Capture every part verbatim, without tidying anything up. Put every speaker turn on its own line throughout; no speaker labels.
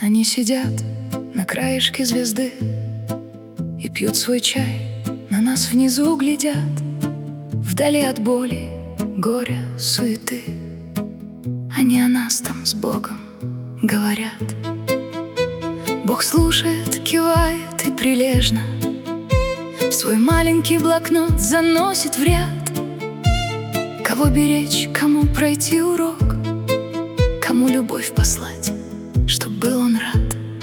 Они сидят на краешке звезды и пьют свой чай, на нас внизу глядят, вдали от боли, горя, суеты. Они о нас там с Богом говорят. Бог слушает, кивает и прилежно в свой маленький блокнот заносит в ряд. Кого беречь, кому пройти урок, кому любовь послать, чтоб был он рад.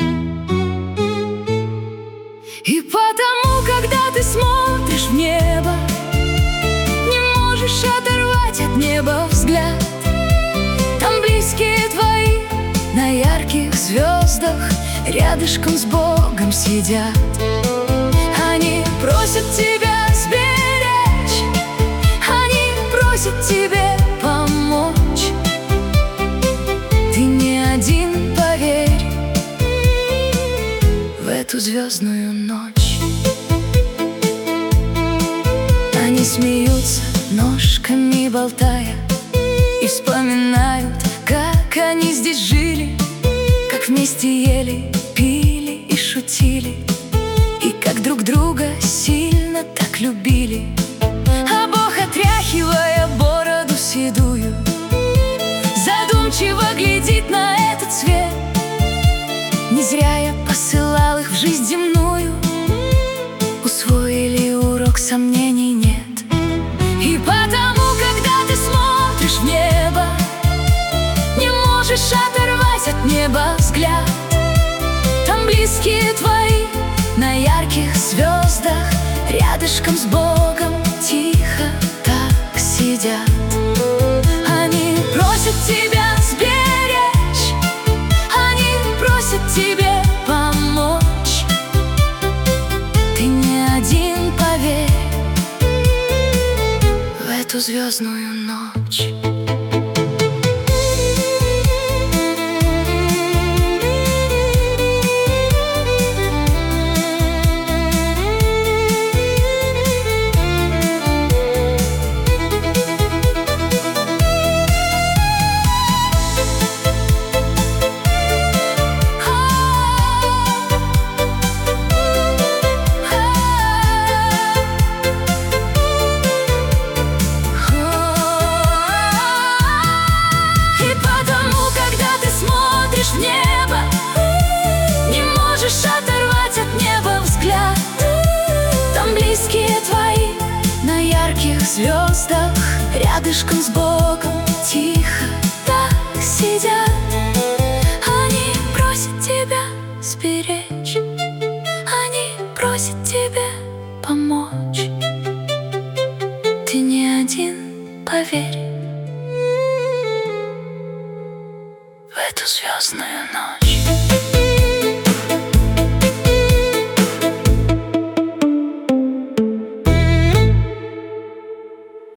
И потому, когда ты смотришь в небо, не можешь оторвать от неба взгляд. Там близкие твои на ярких звездах рядышком с Богом сидят. Они просят тебя сберечь, они просят тебе помочь. Ты не один, поверь, в эту звездную ночь. Они смеются, ножками болтая, и вспоминают, как они здесь жили, как вместе ели, пили и шутили, и как друг друга сильно так любили. А Бог, отряхивая бороду седую, задумчиво глядит на этот свет. Не зря я посылал их в жизнь земную, усвоили урок, сомнений нет. И потому, когда ты смотришь в небо, не можешь оторвать от неба взгляд. Там близкие твои на ярких звездах рядышком с Богом тихо так сидят. Они просят тебя сберечь, они просят тебе помочь. Ты не один, поверь, в эту звездную ночь. В небо не можешь оторвать от неба взгляд. Там близкие твои на ярких звездах рядышком с Богом тихо так сидят. Они просят тебя сберечь, они просят тебе помочь. Ты не один, поверь, в эту звездную ночь.